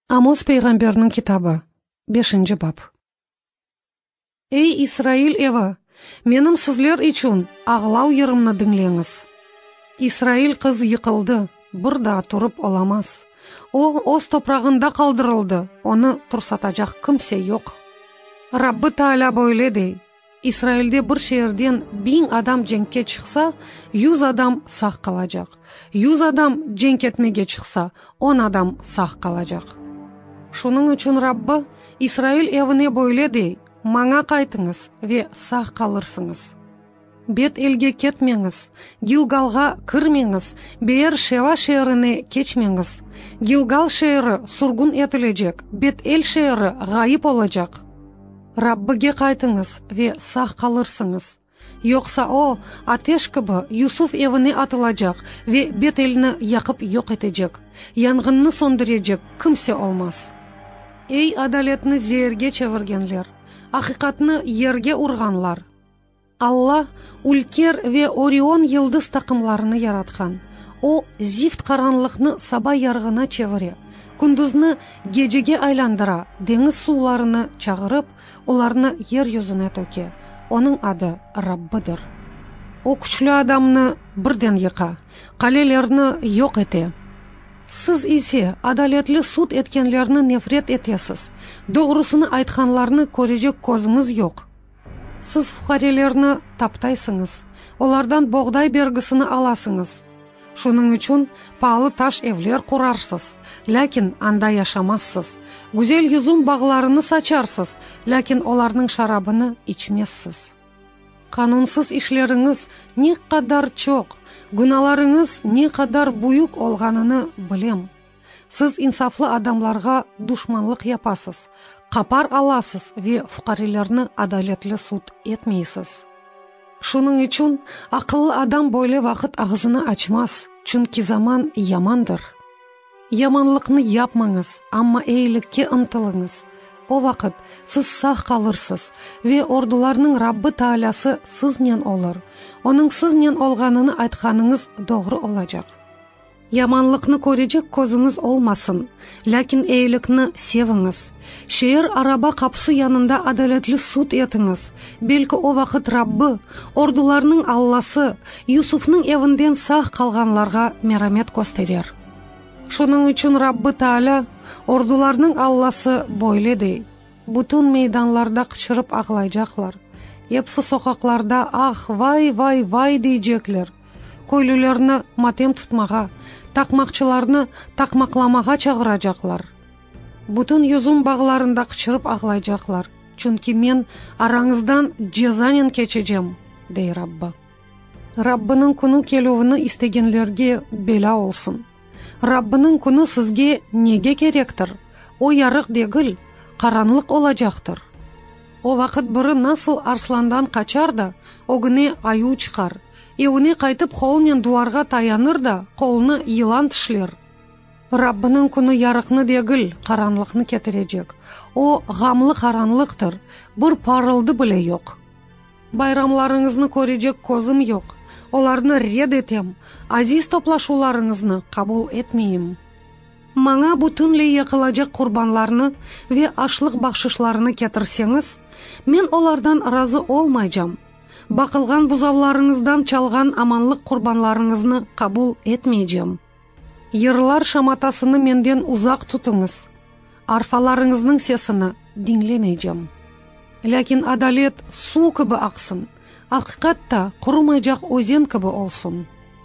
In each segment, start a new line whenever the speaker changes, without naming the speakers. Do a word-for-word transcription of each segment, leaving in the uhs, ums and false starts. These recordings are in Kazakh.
Амос пейгамбернің китабы, бешинчи бап. Эй Исраил эва, менің сізлер үшін ағлау ерімні діңлеңіз. Исраил қыз йықылды, бұрда тұрып оламас. О, оз топрағында қалдырылды, оны тұрсатажақ кімсе yok. Раббы Таала бойледі, Исраилде бір шерден bin адам женкке шықса, yüz адам сақ қалажақ. yüz адам женкетмеге шықса, on адам сақ қалажақ. Шуның үшін Раббы Исраил евіне бойледі, маңа қайтыңыз ве сақ қалырсыңыз. Бет елге кетмеңіз, Гилгалға кірмеңіз, бер Шева шеріне кечмеңіз. Гилгал шері сургун етілежек, бет ел шері ғайып олажақ. Раббыге қайтыңыз ве сақ қалырсыңыз. Йоқса о, атеш кібі Юсуф евіне атылажақ ве бет еліні яқып йоқ етежек. Яңғынны сондырежек кімсе олмас. Ей адалетні зерге чевіргенлер, ақиқатны ерге ұрғанлар. Алла Улькер ве Орион йылдыз тақымларыны яратқан. О, зифт қаранлықны саба ярғына чевіре, күндізні гежеге айландыра, деңіз суларыны чағырып, оларны ер юзіне төке. Оның ады Раббыдыр. О, күчлі адамны бірден йықа, қалелерні йоқ ете. Сіз исе адалетлі суд еткенлерні нефрет етесіз, доғрысыны айтқанларны көрежек көзіңіз yok. Сіз фухарелерні таптайсыңыз, олардан боғдай бергісіні аласыңыз. Шуның үшін палы таш евлер құрарсыз, ләкин анда яшамассыз. Гүзел юзум бағларыны сачарсыз, ләкин оларның шарабыны ичмессіз. Қанунсыз ишлеріңіз не қадар чоқ, гүналарыңыз не қадар буюк олғаныны білем. Сіз инсафлы адамларға душманлық япасыз, қапар аласыз ве фуқарилерні адалетлі суд етмейсіз. Шуның үшін ақылы адам бойлы вақыт ағызыны ачмас, чүнки заман ямандыр. Яманлықны япмаңыз, амма эйлікке ынтылыңыз. О вақыт сіз сақ қалырсыз, ве ордуларның Раббы Тааласы сізнен олар. Оның сізнен олғаныны айтқаныңыз доғры олажақ. Яманлықны көрежек көзіңіз олмасын, ләкин эйлікні севіңіз. Шеер араба қапсы янында адалетлі суд етіңіз. Белкі о вақыт Раббы, ордуларның Алласы, Юсуфның евінден сақ қалғанларға мерамет көстерер. Шуның үшін Раббы Таала, ордуларның Алласы бойледі. Бүтін мейданларда қышырып ағылайжақлар. Епсі соқақларда ах, вай, вай, вай дейжеклер. Көйлілерні матем тұтмаға, тақмақчыларны тақмақламаға чағырajaqlar. Бүтін юзум бағларында қышырып ағылайжақлар. Чүнки мен араңыздан джезанен кечежем, дей Раббы. Раббының күні келуіні істегенлерге бела олсын. Раббының күні сізге неге керектір? О ярық дегіл, қаранлық олажақтыр. О вақыт бірі насыл арсландан қачар да, огыне аю чықар. Еуіне қайтып қолмен дуарға таяныр да, қолыны йылан тішлер. Раббының күні ярықны дегіл, қаранлықны кетірежек. О ғамлы қаранлықтыр, бір парылды біле yok. Байрамларыңызны көрежек көзім yok. Оларны ред етем, азиз топлашуларыңызны қабыл етмейім. Маңа бүтінлей еқылажақ құрбанларны ве ашлық бақшышларыны кетірсеңіз, мен олардан разы олмайжам. Бақылған бұзауларыңыздан чалған аманлық құрбанларыңызны қабыл етмейжем. Ерлар шаматасыны менден ұзақ тұтыңыз. Арфаларыңызның сесіні динлемейжем. Ләкин адалет су кібі ақсын, ақиқатта құрымайжақ өзен кібі олсын.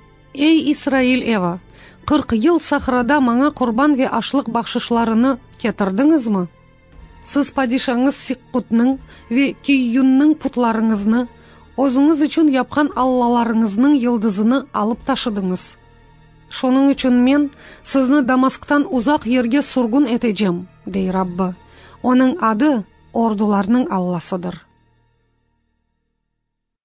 Ей Исраил эва, қырық ел сахрада маңа құрбан ве ашлық бақшышларыны кетірдіңіз ма? Сіз падишаңыз Сиккутның ве Кийюнның пұтларыңызны, өзіңіз үшін япқан аллаларыңызның йылдызыны алып ташыдыңыз. Шоның үшін мен сізні Дамасктан ұзақ ерге сургун етежем, дей Раббы. Оның ады ордуларның Алласыдыр.